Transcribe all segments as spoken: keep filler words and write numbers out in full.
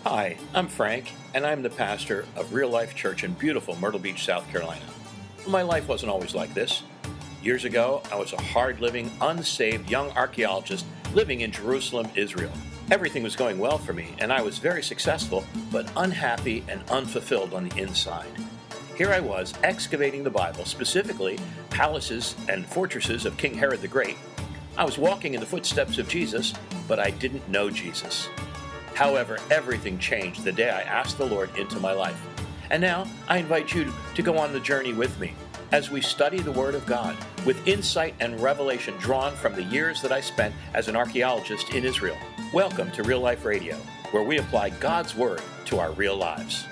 Hi, I'm Frank, and I'm the pastor of Real Life Church in beautiful Myrtle Beach, South Carolina. My life wasn't always like this. Years ago, I was a hard-living, unsaved young archaeologist living in Jerusalem, Israel. Everything was going well for me, and I was very successful, but unhappy and unfulfilled on the inside. Here I was, excavating the Bible, specifically palaces and fortresses of King Herod the Great. I was walking in the footsteps of Jesus, but I didn't know Jesus. However, everything changed the day I asked the Lord into my life. And now, I invite you to go on the journey with me as we study the Word of God with insight and revelation drawn from the years that I spent as an archaeologist in Israel. Welcome to Real Life Radio, where we apply God's Word to our real lives.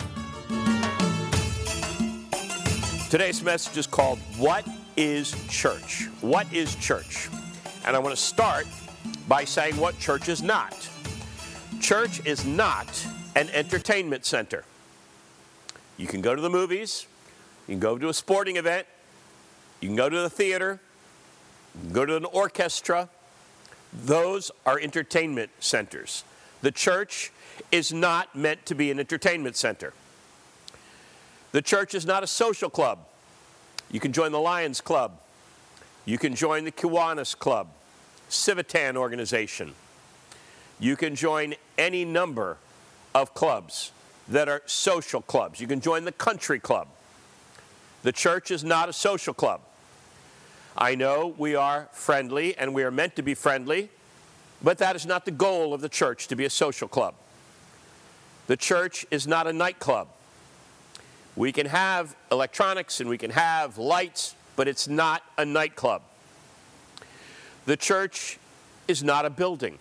Today's message is called, What is Church? What is church? And I want to start by saying what church is not. Church is not an entertainment center. You can go to the movies, you can go to a sporting event, you can go to the theater, you can go to an orchestra. Those are entertainment centers. The church is not meant to be an entertainment center. The church is not a social club. You can join the Lions Club. You can join the Kiwanis Club, Civitan organization. You can join any number of clubs that are social clubs. You can join the country club. The church is not a social club. I know we are friendly and we are meant to be friendly, but that is not the goal of the church, to be a social club. The church is not a nightclub. We can have electronics and we can have lights, but it's not a nightclub. The church is not a building.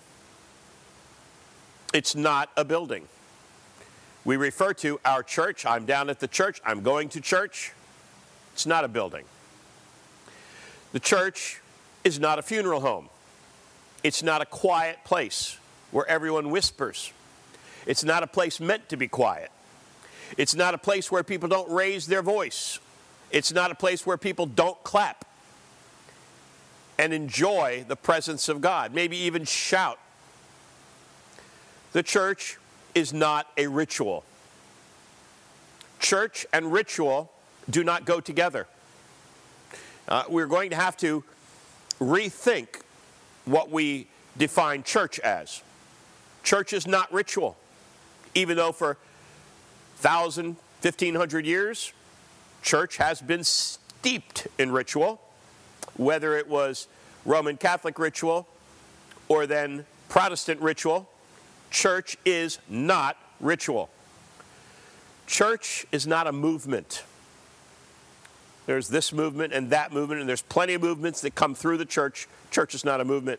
It's not a building. We refer to our church, I'm down at the church, I'm going to church. It's not a building. The church is not a funeral home. It's not a quiet place where everyone whispers. It's not a place meant to be quiet. It's not a place where people don't raise their voice. It's not a place where people don't clap and enjoy the presence of God, maybe even shout. The church is not a ritual. Church and ritual do not go together. Uh, we're going to have to rethink what we define church as. Church is not ritual, even though for one thousand, fifteen hundred years, church has been steeped in ritual, whether it was Roman Catholic ritual or then Protestant ritual. Church is not ritual. Church is not a movement. There's this movement and that movement, and there's plenty of movements that come through the church. Church is not a movement.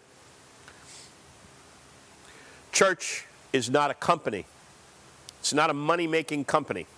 Church is not a company. It's not a money-making company.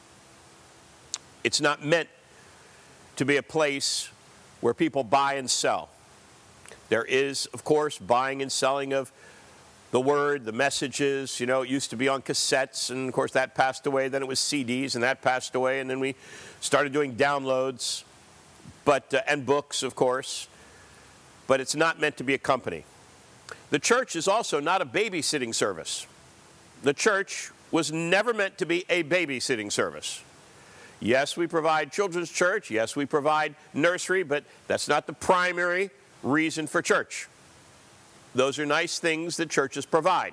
It's not meant to be a place where people buy and sell. There is, of course, buying and selling of the word, the messages. You know, it used to be on cassettes, and of course that passed away. Then it was C Ds, and that passed away, and then we started doing downloads, but uh, and books, of course. But it's not meant to be a company. The church is also not a babysitting service. The church was never meant to be a babysitting service. Yes, we provide children's church. Yes, we provide nursery, but that's not the primary reason for church. Those are nice things that churches provide.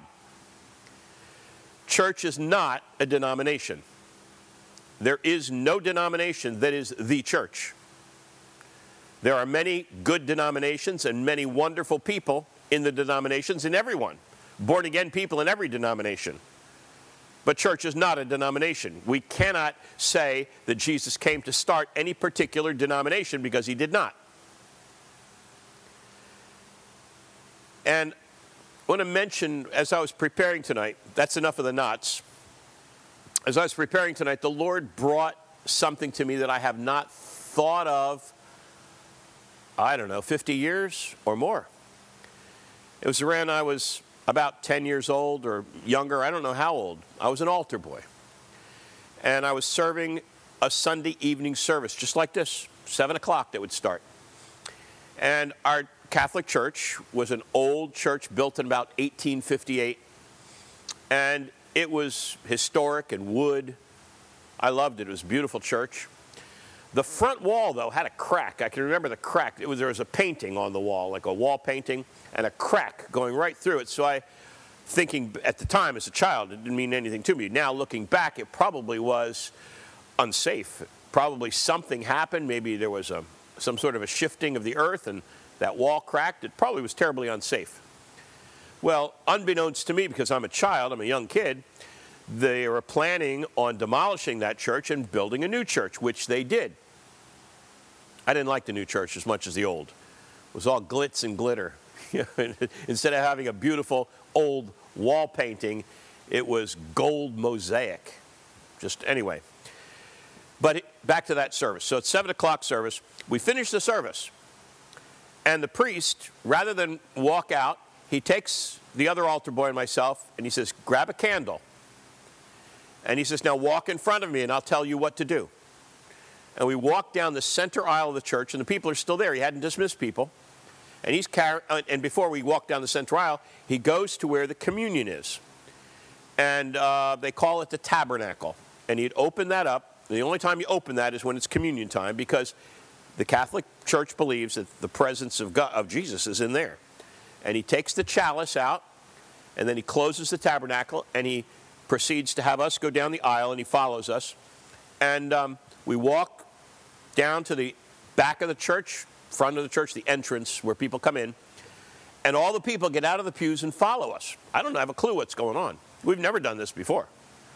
Church is not a denomination. There is no denomination that is the church. There are many good denominations and many wonderful people in the denominations, in everyone. Born-again people in every denomination. But church is not a denomination. We cannot say that Jesus came to start any particular denomination, because he did not. And I want to mention, as I was preparing tonight, that's enough of the knots. As I was preparing tonight, the Lord brought something to me that I have not thought of, I don't know, fifty years or more. It was around I was about ten years old or younger, I don't know how old. I was an altar boy. And I was serving a Sunday evening service, just like this, seven o'clock that would start. And our Catholic Church was an old church built in about eighteen fifty-eight. And it was historic and wood. I loved it. It was a beautiful church. The front wall, though, had a crack. I can remember the crack. It was, there was a painting on the wall, like a wall painting, and a crack going right through it. So I, thinking at the time as a child, it didn't mean anything to me. Now, looking back, it probably was unsafe. Probably something happened. Maybe there was a, some sort of a shifting of the earth, and that wall cracked. It probably was terribly unsafe. Well, unbeknownst to me, because I'm a child, I'm a young kid, they were planning on demolishing that church and building a new church, which they did. I didn't like the new church as much as the old. It was all glitz and glitter. Instead of having a beautiful old wall painting, it was gold mosaic. Just anyway. But back to that service. So it's seven o'clock service. We finish the service. And the priest, rather than walk out, he takes the other altar boy and myself, and he says, grab a candle. And he says, now walk in front of me, and I'll tell you what to do. And we walk down the center aisle of the church, and the people are still there. He hadn't dismissed people. And he's car- and before we walk down the center aisle, he goes to where the communion is. And uh, they call it the tabernacle. And he'd open that up. The only time you open that is when it's communion time, because the Catholic Church believes that the presence of God, of Jesus is in there. And he takes the chalice out, and then he closes the tabernacle, and he proceeds to have us go down the aisle, and he follows us. And um, we walk down to the back of the church, front of the church, the entrance where people come in, and all the people get out of the pews and follow us. I don't have a clue what's going on. We've never done this before.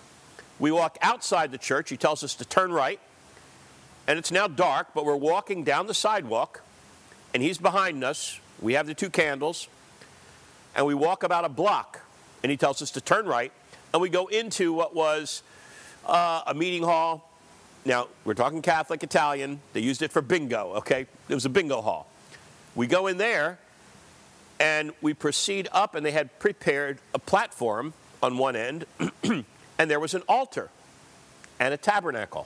We walk outside the church. He tells us to turn right, and it's now dark, but we're walking down the sidewalk, and he's behind us. We have the two candles, and we walk about a block, and he tells us to turn right, and we go into what was uh, a meeting hall. Now, we're talking Catholic Italian. They used it for bingo, okay? It was a bingo hall. We go in there, and we proceed up, and they had prepared a platform on one end, and there was an altar and a tabernacle.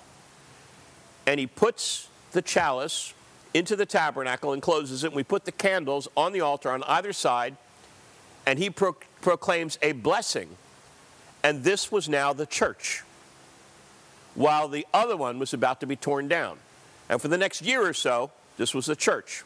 And he puts the chalice into the tabernacle and closes it, and we put the candles on the altar on either side, and he pro- proclaims a blessing. And this was now the church, while the other one was about to be torn down. And for the next year or so, this was the church.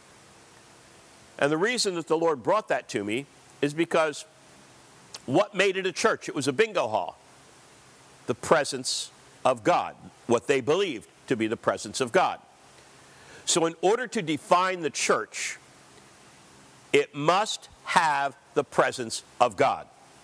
And the reason that the Lord brought that to me is because what made it a church? It was a bingo hall. The presence of God, what they believed to be the presence of God. So in order to define the church, it must have the presence of God.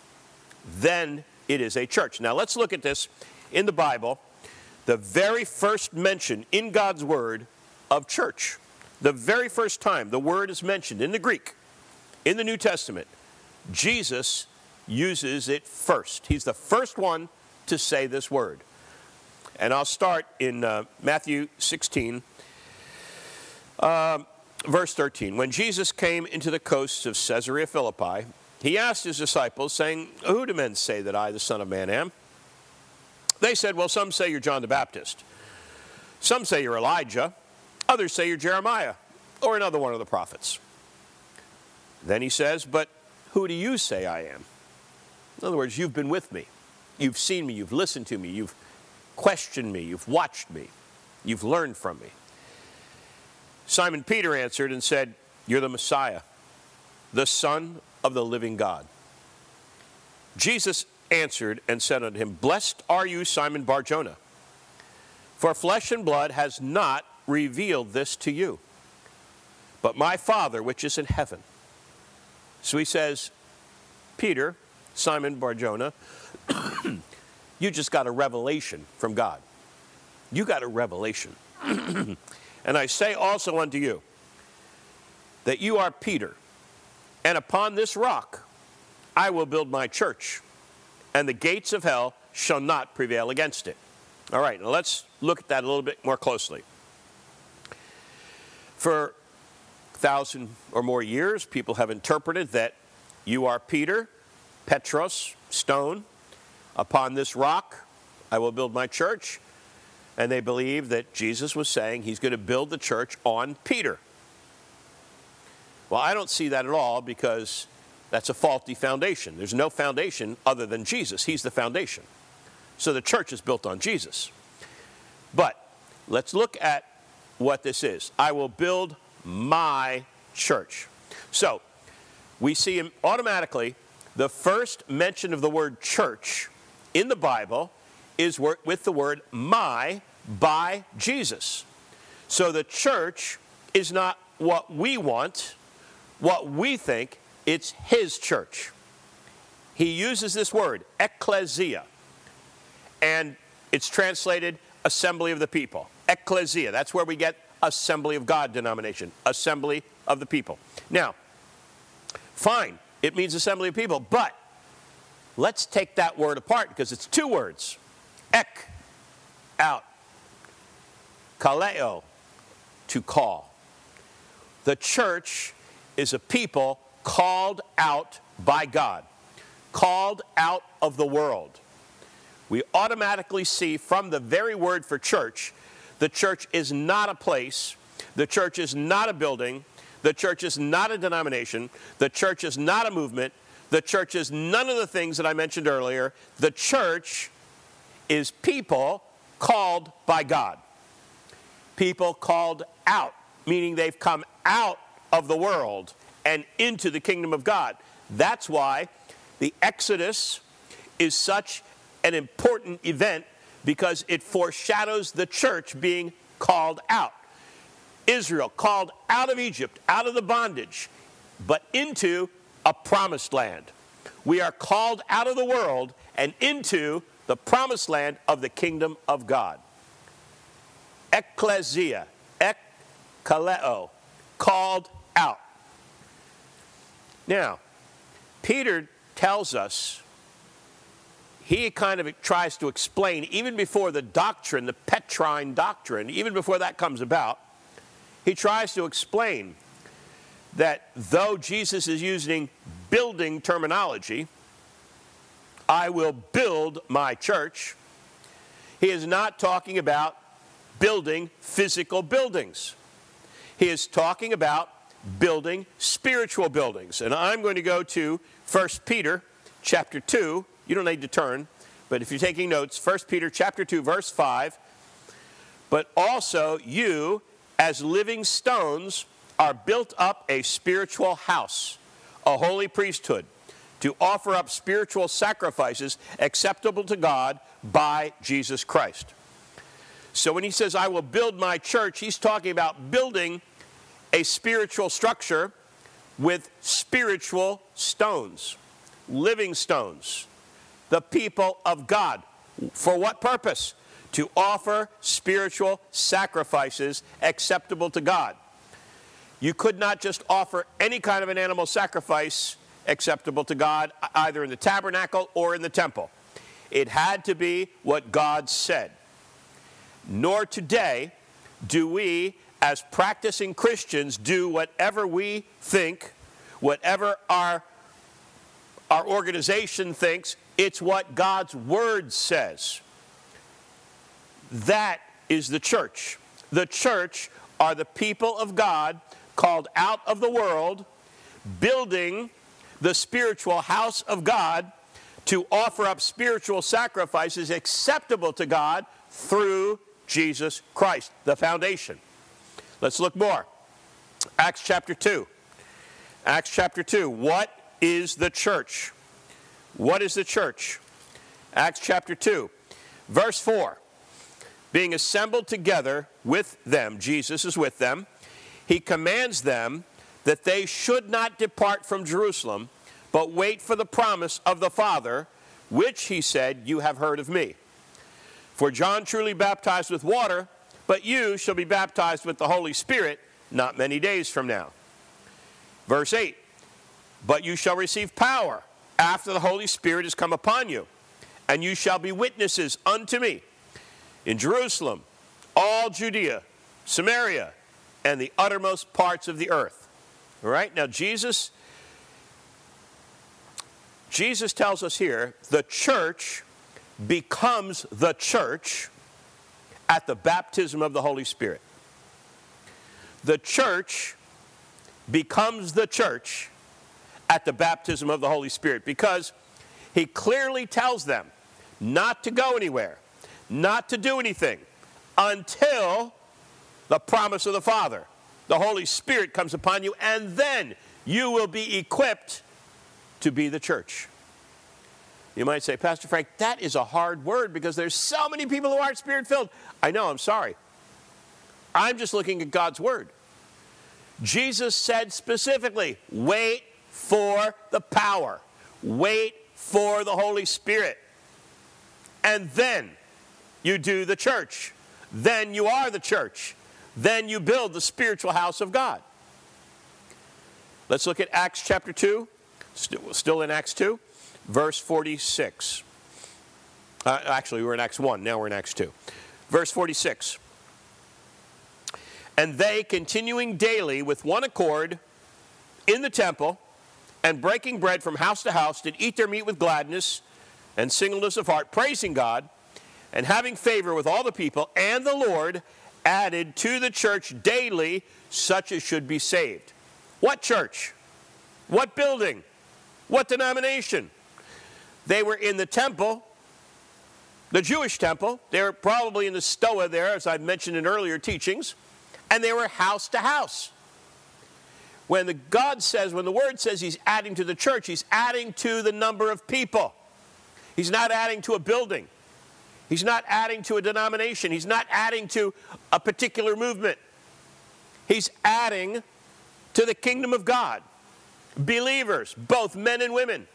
Then it is a church. Now let's look at this in the Bible. The very first mention in God's Word of church, the very first time the word is mentioned in the Greek, in the New Testament, Jesus uses it first. He's the first one to say this word. And I'll start in uh, Matthew sixteen, uh, verse thirteen. When Jesus came into the coasts of Caesarea Philippi, he asked his disciples, saying, who do men say that I, the Son of Man, am? They said, well, some say you're John the Baptist. Some say you're Elijah. Others say you're Jeremiah or another one of the prophets. Then he says, but who do you say I am? In other words, you've been with me. You've seen me. You've listened to me. You've questioned me. You've watched me. You've learned from me. Simon Peter answered and said, you're the Messiah, the Son of the living God. Jesus answered and said unto him, blessed are you, Simon Bar-Jonah, for flesh and blood has not revealed this to you, but my Father which is in heaven. So he says, Peter, Simon Bar-Jonah, you just got a revelation from God. You got a revelation. And I say also unto you, that you are Peter, and upon this rock I will build my church, and the gates of hell shall not prevail against it. All right, now let's look at that a little bit more closely. For a thousand or more years, people have interpreted that you are Peter, Petros, stone, upon this rock I will build my church. And they believe that Jesus was saying he's going to build the church on Peter. Well, I don't see that at all, because That's a faulty foundation. There's no foundation other than Jesus. He's the foundation. So the church is built on Jesus. But let's look at what this is. I will build my church. So we see automatically the first mention of the word church in the Bible is with the word my, by Jesus. So the church is not what we want, what we think. It's his church. He uses this word, ecclesia, and it's translated assembly of the people. Ecclesia, that's where we get Assembly of God denomination, assembly of the people. Now, fine, it means assembly of people, but let's take that word apart because it's two words. Ek, out. Kaleo, to call. The church is a people called out by God, called out of the world. We automatically see from the very word for church, the church is not a place, the church is not a building, the church is not a denomination, the church is not a movement, the church is none of the things that I mentioned earlier. The church is people called by God. People called out, meaning they've come out of the world and into the kingdom of God. That's why the Exodus is such an important event, because it foreshadows the church being called out. Israel called out of Egypt, out of the bondage, but into a promised land. We are called out of the world and into the promised land of the kingdom of God. Ecclesia, ekkaleo, called out. Now, Peter tells us, he kind of tries to explain, even before the doctrine, the Petrine doctrine, even before that comes about, he tries to explain that though Jesus is using building terminology, I will build my church, he is not talking about building physical buildings. He is talking about building spiritual buildings. And I'm going to go to First Peter chapter two. You don't need to turn, but if you're taking notes, First Peter chapter two, verse five. But also you, as living stones, are built up a spiritual house, a holy priesthood, to offer up spiritual sacrifices acceptable to God by Jesus Christ. So when he says, I will build my church, he's talking about building a spiritual structure with spiritual stones, living stones, the people of God. For what purpose? To offer spiritual sacrifices acceptable to God. You could not just offer any kind of an animal sacrifice acceptable to God, either in the tabernacle or in the temple. It had to be what God said. Nor today do we, as practicing Christians, do whatever we think, whatever our, our organization thinks. It's what God's Word says. That is the church. The church are the people of God called out of the world, building the spiritual house of God to offer up spiritual sacrifices acceptable to God through Jesus Christ, the foundation. Let's look more. Acts chapter two. Acts chapter two. What is the church? What is the church? Acts chapter two, verse four. Being assembled together with them, Jesus is with them, he commands them that they should not depart from Jerusalem, but wait for the promise of the Father, which, he said, you have heard of me. For John truly baptized with water, but you shall be baptized with the Holy Spirit not many days from now. Verse eight, but you shall receive power after the Holy Spirit has come upon you, and you shall be witnesses unto me in Jerusalem, all Judea, Samaria, and the uttermost parts of the earth. All right, now Jesus, Jesus tells us here, the church becomes the church at the baptism of the Holy Spirit. The church becomes the church at the baptism of the Holy Spirit, because he clearly tells them not to go anywhere, not to do anything until the promise of the Father, the Holy Spirit, comes upon you, and then you will be equipped to be the church. You might say, Pastor Frank, that is a hard word because there's so many people who aren't Spirit-filled. I know, I'm sorry. I'm just looking at God's word. Jesus said specifically, wait for the power. Wait for the Holy Spirit. And then you do the church. Then you are the church. Then you build the spiritual house of God. Let's look at Acts chapter two. Still in Acts two, verse forty-six. Uh, actually, we were in Acts one. Now we're in Acts two. Verse forty-six. And they, continuing daily with one accord in the temple, and breaking bread from house to house, did eat their meat with gladness and singleness of heart, praising God, and having favor with all the people. And the Lord added to the church daily such as should be saved. What church? What building? What denomination? They were in the temple, the Jewish temple. They were probably in the Stoa there, as I've mentioned in earlier teachings. And they were house to house. When the God says, when the Word says he's adding to the church, he's adding to the number of people. He's not adding to a building. He's not adding to a denomination. He's not adding to a particular movement. He's adding to the kingdom of God. Believers, both men and women.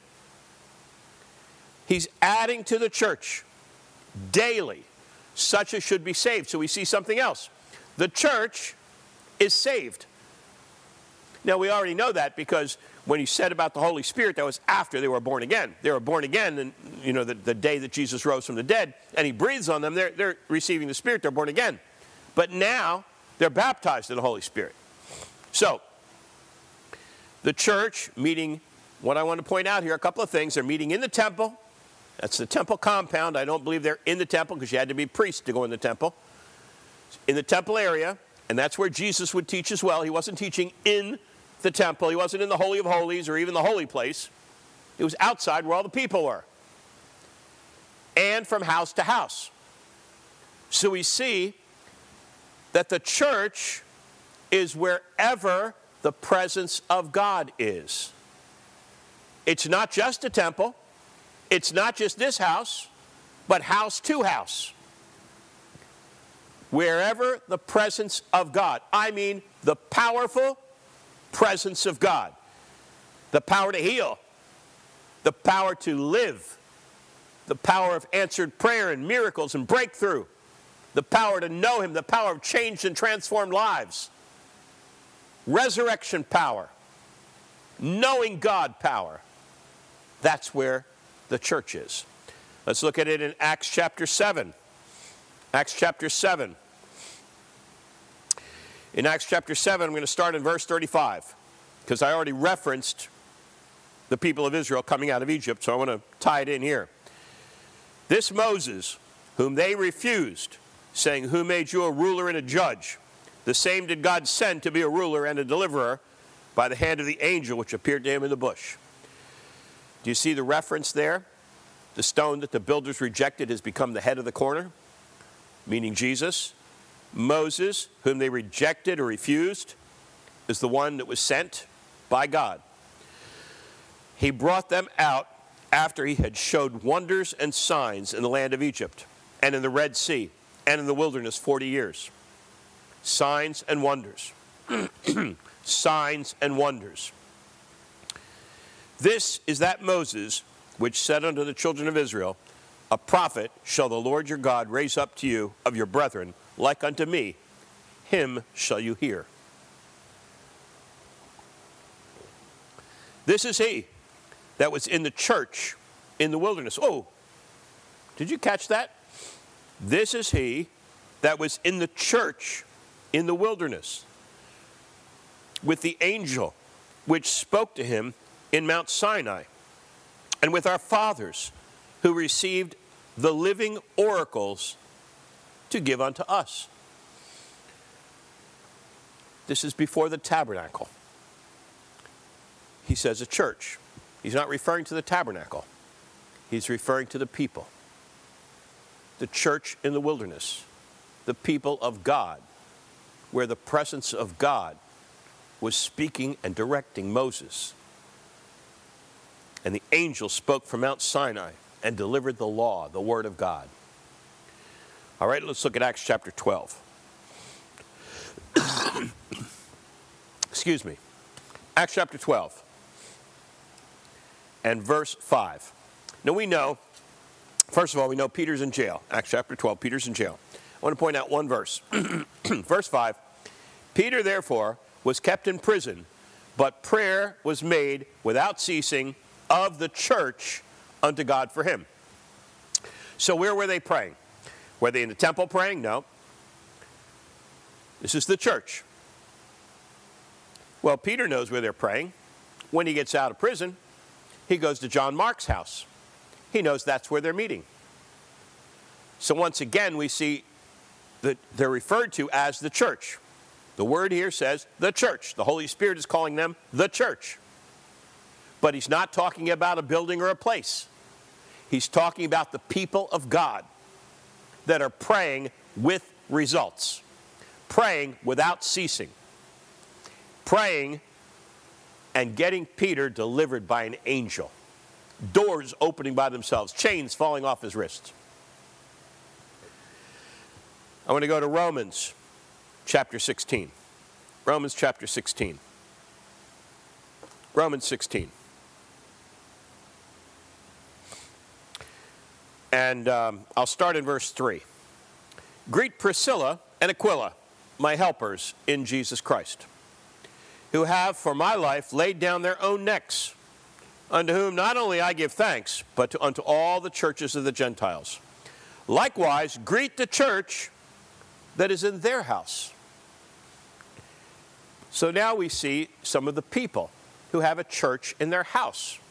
He's adding to the church daily, such as should be saved. So we see something else. The church is saved. Now, we already know that because when he said about the Holy Spirit, that was after they were born again. They were born again, and you know, the, the day that Jesus rose from the dead, and he breathes on them, they're, they're receiving the Spirit, they're born again. But now, they're baptized in the Holy Spirit. So, the church meeting, what I want to point out here, a couple of things. They're meeting in the temple. That's the temple compound. I don't believe they're in the temple because you had to be a priest to go in the temple. In the temple area, and that's where Jesus would teach as well. He wasn't teaching in the temple. He wasn't in the Holy of Holies or even the holy place. It was outside where all the people were. And from house to house. So we see that the church is wherever the presence of God is. It's not just a temple. It's not just this house, but house to house. Wherever the presence of God, I mean the powerful presence of God, the power to heal, the power to live, the power of answered prayer and miracles and breakthrough, the power to know him, the power of changed and transformed lives, resurrection power, knowing God power. That's where the church is. Let's look at it in Acts chapter seven. Acts chapter seven. In Acts chapter seven, I'm going to start in verse thirty-five, because I already referenced the people of Israel coming out of Egypt, so I want to tie it in here. This Moses, whom they refused, saying, who made you a ruler and a judge? The same did God send to be a ruler and a deliverer by the hand of the angel which appeared to him in the bush. Do you see the reference there? The stone that the builders rejected has become the head of the corner, meaning Jesus. Moses, whom they rejected or refused, is the one that was sent by God. He brought them out after he had showed wonders and signs in the land of Egypt and in the Red Sea and in the wilderness forty years. Signs and wonders. Signs and wonders. This is that Moses which said unto the children of Israel, a prophet shall the Lord your God raise up to you of your brethren, like unto me, him shall you hear. This is he that was in the church in the wilderness. Oh, did you catch that? This is he that was in the church in the wilderness with the angel which spoke to him in Mount Sinai, and with our fathers who received the living oracles to give unto us. This is before the tabernacle. he says a church. He's not referring to the tabernacle. He's referring to the people. The church in the wilderness. The people of God, where the presence of God was speaking and directing Moses. And the angel spoke from Mount Sinai and delivered the law, the word of God. All right, let's look at Acts chapter twelve. Excuse me. Acts chapter twelve and verse five. Now we know, first of all, we know Peter's in jail. Acts chapter twelve, Peter's in jail. I want to point out one verse. Verse five. Peter, therefore, was kept in prison, but prayer was made without ceasing of the church unto God for him. So where were they praying? Were they in the temple praying? No. This is the church. Well, Peter knows where they're praying. When he gets out of prison, he goes to John Mark's house. He knows that's where they're meeting. So once again, we see that they're referred to as the church. The word here says the church. The Holy Spirit is calling them the church. But he's not talking about a building or a place. He's talking about the people of God that are praying with results. Praying without ceasing. Praying and getting Peter delivered by an angel. Doors opening by themselves. Chains falling off his wrists. I want to go to Romans chapter sixteen. Romans chapter sixteen. Romans sixteen. And um, I'll start in verse three. Greet Priscilla and Aquila, my helpers in Jesus Christ, who have for my life laid down their own necks, unto whom not only I give thanks, but to, unto all the churches of the Gentiles. Likewise, greet the church that is in their house. So now we see some of the people who have a church in their house.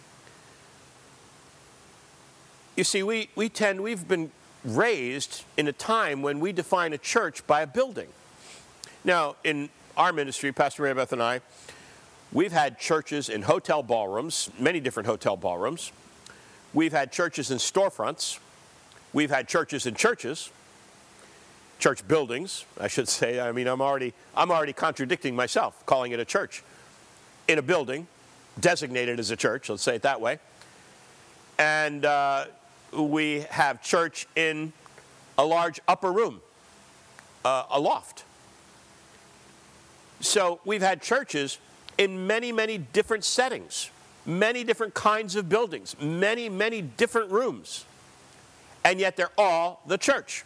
You see, we, we tend, we've been raised in a time when we define a church by a building. Now, in our ministry, Pastor Mary Beth and I, we've had churches in hotel ballrooms, many different hotel ballrooms. We've had churches in storefronts. We've had churches in churches. Church buildings, I should say. I mean, I'm already, I'm already contradicting myself, calling it a church. In a building, designated as a church, let's say it that way. And uh, we have church in a large upper room, uh, a loft. So we've had churches in many, many different settings, many different kinds of buildings, many, many different rooms. And yet they're all the church.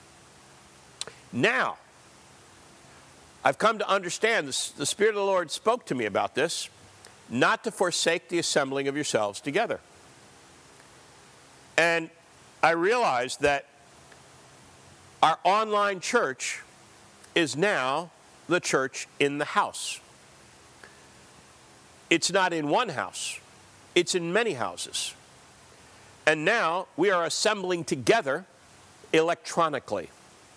Now, I've come to understand, this, the Spirit of the Lord spoke to me about this, not to forsake the assembling of yourselves together. And I realized that our online church is now the church in the house. It's not in one house. It's in many houses. And now we are assembling together electronically.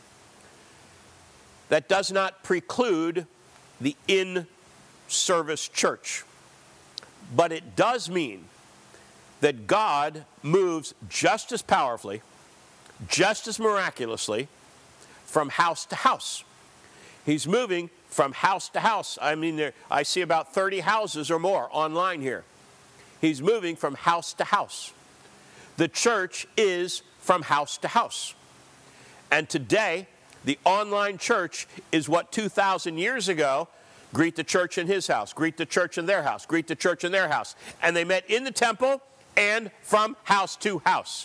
That does not preclude the in-service church. But it does mean that God moves just as powerfully, just as miraculously, from house to house. He's moving from house to house. I mean, there, I see about thirty houses or more online here. He's moving from house to house. The church is from house to house. And today, the online church is what two thousand years ago, greet the church in his house, greet the church in their house, greet the church in their house. And they met in the temple and from house to house.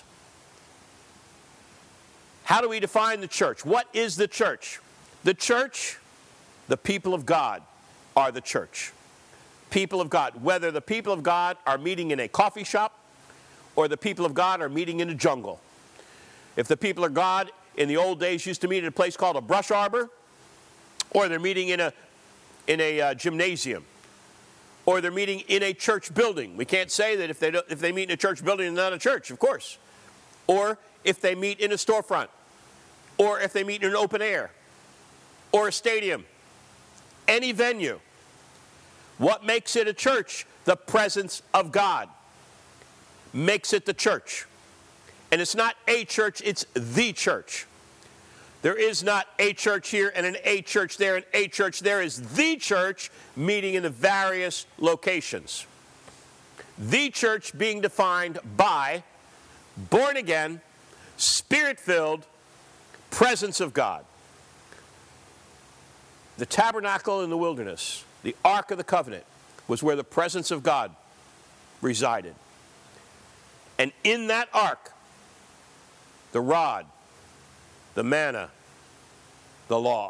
How do we define the church? What is the church? The church, the people of God, are the church. People of God. Whether the people of God are meeting in a coffee shop or the people of God are meeting in a jungle. If the people of God in the old days used to meet at a place called a brush arbor, or they're meeting in a, in a uh, gymnasium, or they're meeting in a church building. We can't say that if they, don't, if they meet in a church building, they're not a church, of course. Or if they meet in a storefront, or if they meet in an open air, or a stadium, any venue. What makes it a church? the presence of God makes it the church. And it's not a church, it's the church. There is not a church here and an a church there and a church there. Is the church meeting in the various locations. The church being defined by born again, Spirit-filled presence of God. The tabernacle in the wilderness, the Ark of the Covenant, was where the presence of God resided. And in that ark, the rod, the manna, the law.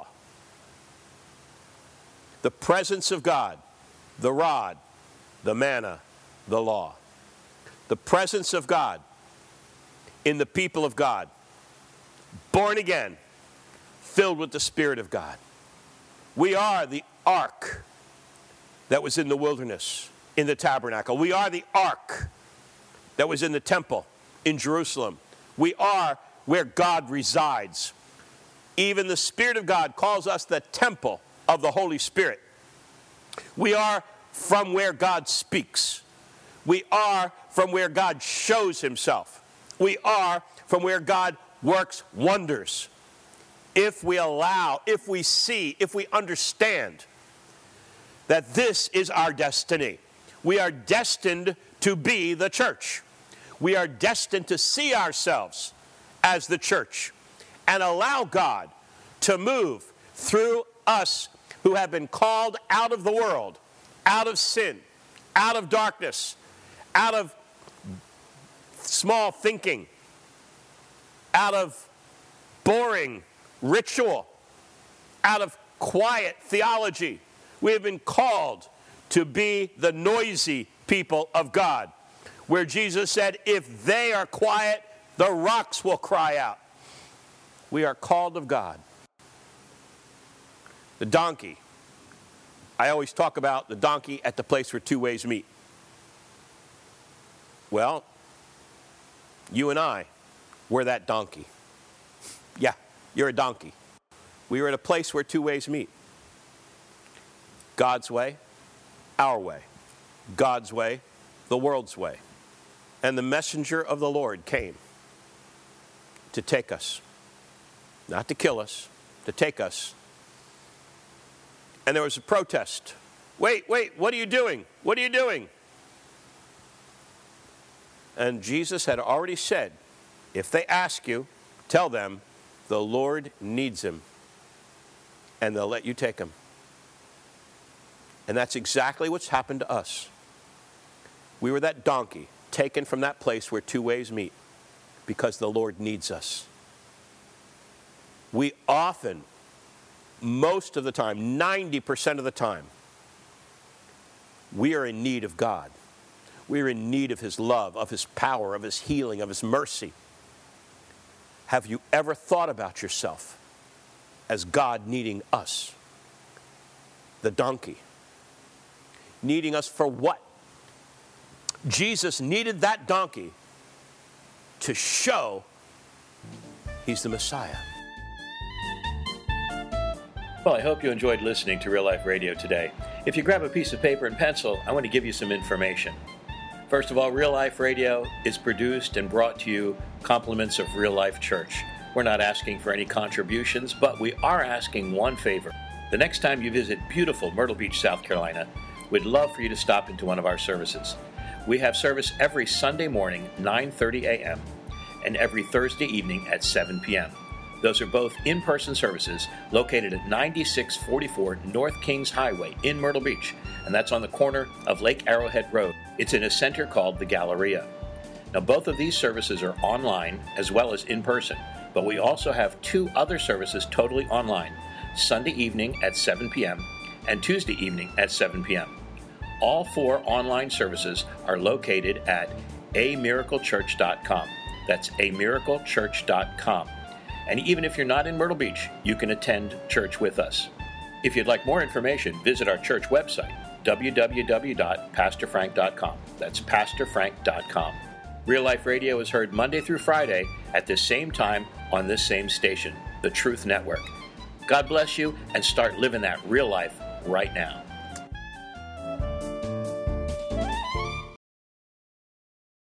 The presence of God, the rod, the manna, the law. The presence of God in the people of God, born again, filled with the Spirit of God. We are the ark that was in the wilderness, in the tabernacle. We are the ark that was in the temple in Jerusalem. We are where God resides. Even the Spirit of God calls us the temple of the Holy Spirit. We are from where God speaks. We are from where God shows himself. We are from where God works wonders. If we allow, if we see, if we understand that this is our destiny. We are destined to be the church. We are destined to see ourselves as the church and allow God to move through us who have been called out of the world, out of sin, out of darkness, out of small thinking, out of boring ritual, out of quiet theology. We have been called to be the noisy people of God, where Jesus said, if they are quiet, the rocks will cry out. We are called of God. The donkey. I always talk about the donkey at the place where two ways meet. Well, you and I, we're that donkey. Yeah, you're a donkey. We are at a place where two ways meet. God's way, our way. God's way, the world's way. And the messenger of the Lord came to take us. Not to kill us, to take us. And there was a protest. Wait, wait, what are you doing? What are you doing? And Jesus had already said, if they ask you, tell them the Lord needs him. And they'll let you take him. And that's exactly what's happened to us. We were that donkey taken from that place where two ways meet because the Lord needs us. We often, most of the time, ninety percent of the time, we are in need of God. We are in need of his love, of his power, of his healing, of his mercy. Have you ever thought about yourself as God needing us? The donkey. Needing us for what? Jesus needed that donkey to show he's the Messiah. Well, I hope you enjoyed listening to Real Life Radio today. If you grab a piece of paper and pencil, I want to give you some information. First of all, Real Life Radio is produced and brought to you compliments of Real Life Church. We're not asking for any contributions, but we are asking one favor. The next time you visit beautiful Myrtle Beach, South Carolina, we'd love for you to stop into one of our services. We have service every Sunday morning, nine thirty a.m., and every Thursday evening at seven p.m. Those are both in-person services located at ninety-six forty-four North Kings Highway in Myrtle Beach, and that's on the corner of Lake Arrowhead Road. It's in a center called the Galleria. Now, both of these services are online as well as in person, but we also have two other services totally online, Sunday evening at seven p.m. and Tuesday evening at seven p.m. All four online services are located at a miracle church dot com. That's a miracle church dot com. And even if you're not in Myrtle Beach, you can attend church with us. If you'd like more information, visit our church website, w w w dot pastor frank dot com. That's pastor frank dot com. Real Life Radio is heard Monday through Friday at the same time on this same station, the Truth Network. God bless you, and start living that real life right now.